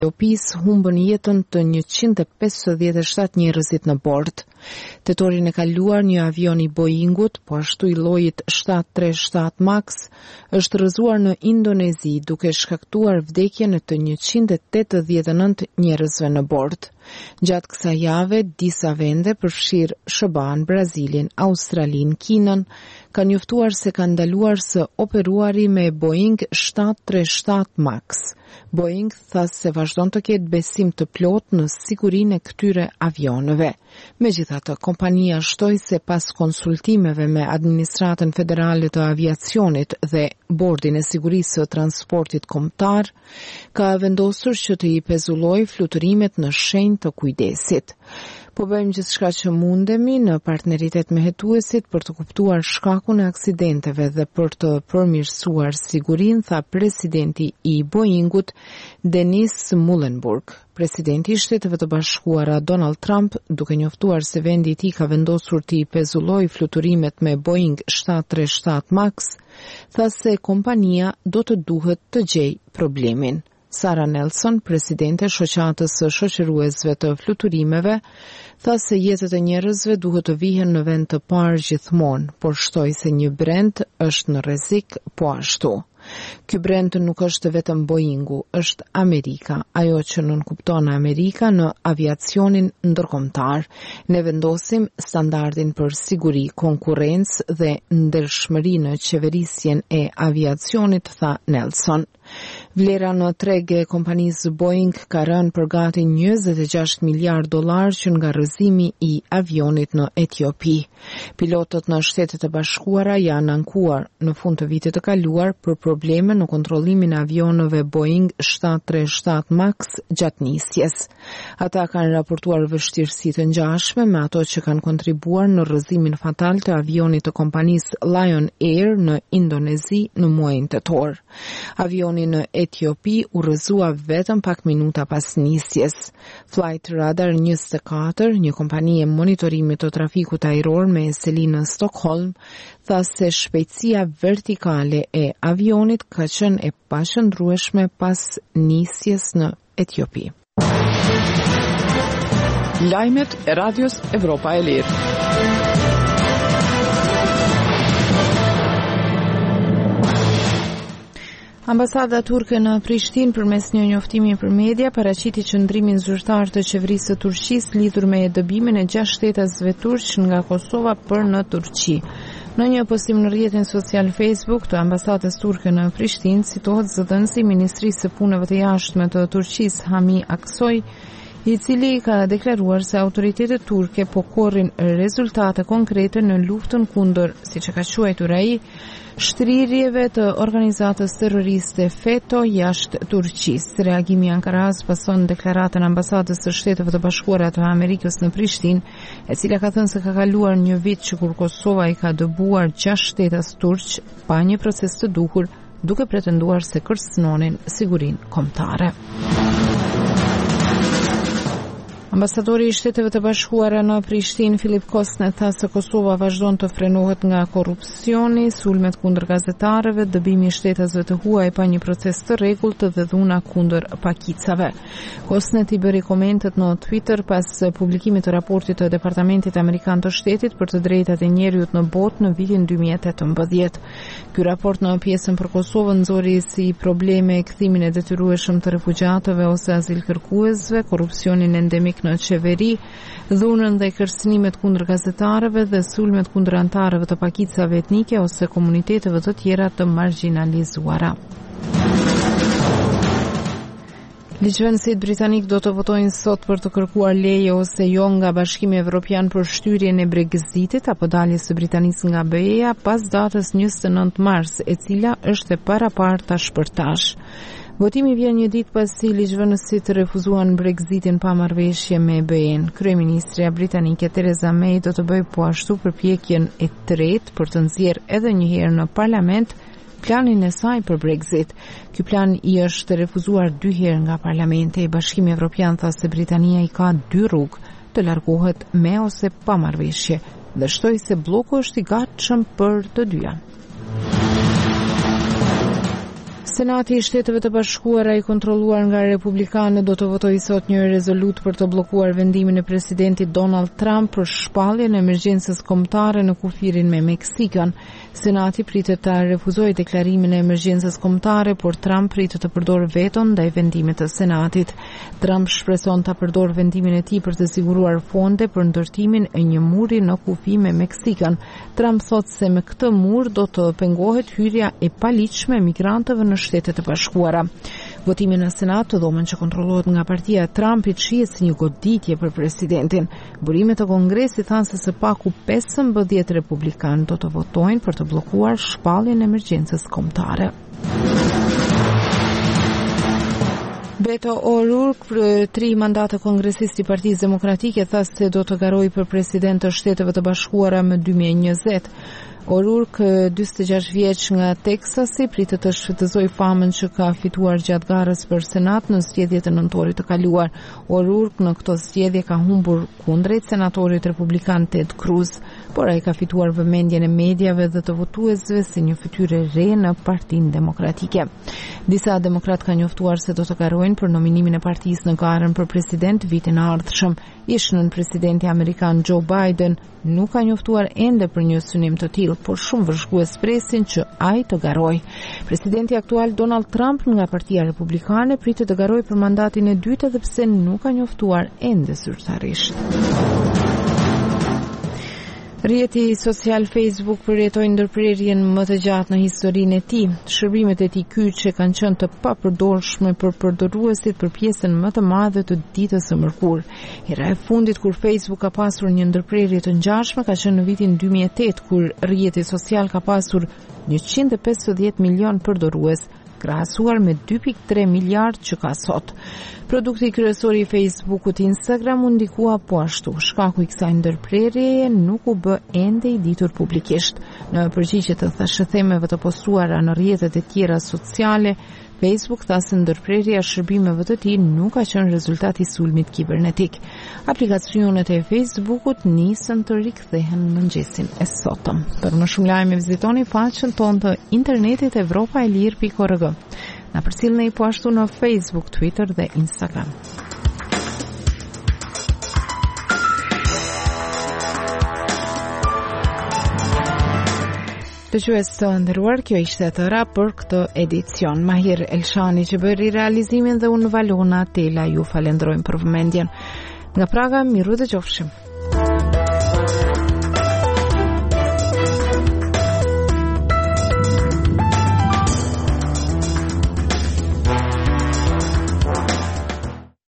Etiopis humbën jetën të 157 njerëzit në bord. Tetorin e kaluar një avion I Boeingut, po ashtu I llojit 737 Max, është rrëzuar në Indonezi duke shkaktuar vdekjen e të 189 njerëzve në bord. Gjatë kësaj jave, disa vende përfshirë SBA-n, Brazilin, Australinë, Kinën, kanë njoftuar se kanë ndaluar së operuari me Boeing 737 Max. Boeing tha se vazhdon të ketë besim të plot në sigurinë e këtyre avionëve. Megjithatë, kompania shtoi se pas konsultimeve me Administratën Federale të Aviacionit dhe Bordin e Sigurisë së Transportit Kombëtar, ka vendosur që të I pezullojë fluturimet në shenjë të kujdesit. Po bëjmë gjithçka që mundemi në partneritet me hetuesit për të kuptuar shkakun e aksidenteve dhe për të përmirësuar sigurinë, tha presidenti I Boeingut, Denis Muilenburg. Presidenti I Shteteve të Bashkuara Donald Trump, duke njoftuar se vendi I tij ka vendosur të I pezullojë fluturimet me Boeing 737 Max, tha se kompania do të duhet të gjejë problemin. Sara Nelson, presidente shoqatës së shoqëruesve të fluturimeve, tha se jetët e njerëzve duhet të vihen në vend të parë gjithmonë, por shtoi se një brend është në rrezik po ashtu. Ky brend nuk është vetëm Boeingu, është Amerika, ajo që nënkupton Amerika në aviacionin ndërkombëtar. Ne vendosim standardin për siguri, konkurrencë dhe ndershmëri në qeverisjen e aviacionit, tha Nelson. Vlera në treg e kompanisë Boeing ka rënë për gati $26 miliard që nga rrëzimi I avionit në Etiopi. Pilotët në Shtetet e Bashkuara janë ankuar në fund të vitit të kaluar për probleme në kontrollimin e avionëve Boeing 737 Max gjatë nisjes. Ata kanë raportuar vështirësi të ngjashme me ato që kanë kontribuar në rrëzimin fatal të avionit të kompanisë Lion Air në Indonezi në muajin tetor. Avioni në Etiopi u rrëzua vetëm pak minuta pas nisjes. Flight Radar 24, një kompani e monitorimit të trafikut ajror me seli në Stockholm, tha se shpejtësia vertikale e avionit ka qenë e pashëndrueshme pas nisjes në Etiopi. Lajmet e Radios Evropa e Lirë. Ambasada turke në Prishtinë përmes një njoftimi për media paraqiti qëndrimin zyrtar të qeverisë së Turqisë lidhur me dëbimin e 6 shtetasve turq nga Kosova për në Turqi. Në një postim në rrjetin social Facebook të ambasadës turke në Prishtinë citohet zëdhënësi I Ministrisë së Punëve të Jashtme të Turqisë Hami Aksoy, I cili ka deklaruar se autoritetet turke po korrin rezultate konkrete në luftën kundër, siç e ka quajtur ai, shtrirjeve të organizatës terroriste FETÖ jashtë Turqisë. Reagimi I Ankaras pason deklaratën ambasadës së Shteteve të Bashkuara të Amerikës në Prishtinë, e cila ka thënë se ka kaluar një vit që kur Kosova I ka dëbuar 6 shtetas turq pa një proces të duhur, duke pretenduar se kërcënonin sigurinë kombëtare. Ambasadori I Shteteve të Bashkuara në Prishtinë, Filip Kosne, tha se Kosova vazhdon të frenohet nga korrupsioni, sulmet kundër gazetarëve, dëbimi I shtetasve të huaj pa një proces të rregullt dhe dhuna kundër pakicave. Kosne I bëri komentet në Twitter pas publikimit të raportit të Departamentit Amerikan të Shtetit për të drejtat e njerëzit në botë në vitin 2018. Ky raport në pjesën për Kosovën nxori si probleme kthimin e detyrueshëm të refugjatëve ose azilkërkuesve, korrupsionin endemik në qeveri, dhunën dhe kërcënimet kundër gazetarëve dhe sulmet kundër antarëve të pakicave etnike ose komuniteteve të tjera të marginalizuara. Ligjvënësit britanik do të votojnë sot për të kërkuar leje ose jo nga Bashkimi Evropian për shtyrjen e Brexitit apo daljes së Britanisë nga BE-ja pas datës 29 mars, e cila është e paraparta shpërtash. Votimi vjen një ditë pasi ligjvënësit refuzuan Brexitin pa marrëveshje me BE-n. Kryeministrja britanike Theresa May do të bëjë po ashtu përpjekjen e tretë për të nxjerrë edhe një herë në parlament planin e saj për Brexit. Ky plan I është refuzuar 2 herë nga parlamenti. Bashkimi Evropian tha se Britania I ka 2 rrugë: të largohet me ose pa marrëveshje, dhe shtoi se bloku është I gatshëm për të dyja. Senati i Shteteve të Bashkuara i kontrolluar nga Republikanët do të votojë sot një rezolut për të bllokuar vendimin e presidentit Donald Trump për shpalljen e emergjencës kombëtare në kufirin me Meksikën. Senati pritet ta refuzojë deklarimin e emergjencës kombëtare, por Trump pritet të përdorë veton ndaj vendimit të Senatit. Trump shpreson ta përdorë vendimin e tij për të siguruar fonde për ndërtimin e një muri në kufi me Meksikën. Trump thotë se me këtë mur do të pengohet hyrja e paligjshme e migrantëve në Shtetet e Bashkuara. Votimi në Senat, të dhomën që kontrollohet nga partia e Trumpit, shihet si një goditje për presidentin. Burimet e Kongresit thanë se së paku 15 republikanë do të votojnë për të bllokuar shpalljen e emergjencës kombëtare. Beto O'Rourke, për 3 mandate kongresist i Partisë Demokratike, tha se do të garojë për president të Shteteve të Bashkuara më 2020. O'Rourke, 46 vjeç nga Teksasi, pritet të shfrytëzojë famën që ka fituar gjatë garës për Senat në zgjedhjet e nëntorit të kaluar. O'Rourke në këto zgjedhje ka humbur kundrejt senatorit republikan Ted Cruz, por ai ka fituar vëmendjen e mediave dhe të votuesve si një fytyrë e re në Partinë Demokratike. Disa demokrat kanë njoftuar se do të garojnë për nominimin e partisë në garën për president vitin e ardhshëm. Ish-nën presidenti amerikan Joe Biden nuk ka njoftuar ende për një synim të tillë, por shumë vëzhgues presin që ai të garojë. Presidenti aktual Donald Trump nga Partia Republikane pritet të garojë për mandatin e dytë edhe pse nuk ka njoftuar ende zyrtarisht. Rrjeti social Facebook përjetoi ndërprerjen më të gjatë në historinë e tij. Shërbimet e tij kyçe kanë qenë të papërdorshme për përdoruesit për pjesën më të madhe të ditës së mërkurë. Hera e fundit kur Facebook ka pasur një ndërprerje të ngjashme ka qenë në vitin 2008, kur rrjeti social ka pasur 150 milion përdorues, krahasuar me 2.3 miliard që ka sot. Produkti kryesor i Facebookut, Instagram, u ndikua po ashtu. Shkaku i kësaj ndërprerjeje nuk u bë ende i ditur publikisht. Në përgjigje të thashëthemeve të postuara në rrjetet e tjera sociale, Facebook tha se ndërprerja e shërbimeve të tij nuk ka qenë rezultati i sulmit kibernetik. Aplikacionet e Facebookut nisën të rikthehen në mëngjesin e sotëm. Për më shumë lajme vizitoni faqen tonë të internetit evropaelir.org. Na përcjellni po ashtu në Facebook, Twitter dhe Instagram. Dëgjues të nderuar, kjo ishte e tëra për këtë edicion. Mahir Elshani që bëri realizimin dhe unë Valona Tela ju falenderojmë për vëmendjen. Nga Praga, miru dhe qofshim.